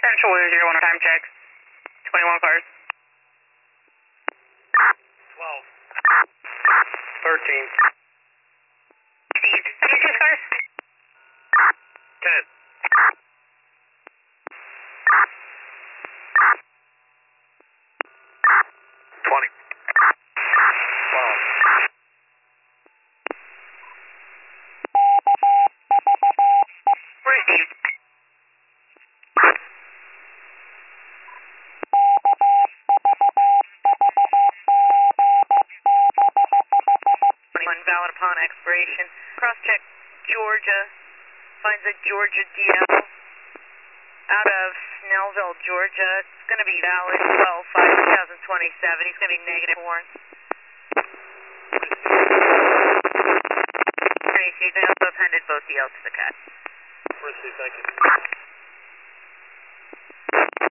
Central 01 time check. 21 cars. 12. 13. 76 cars? 10. 20. 12. Received. Valid upon expiration. Cross-check Georgia. Finds a Georgia DL out of Snellville, Georgia. It's going to be valid 12/5/2027. He's going to be negative warrants. He's also appended both DLs to the cat. Received, thank you.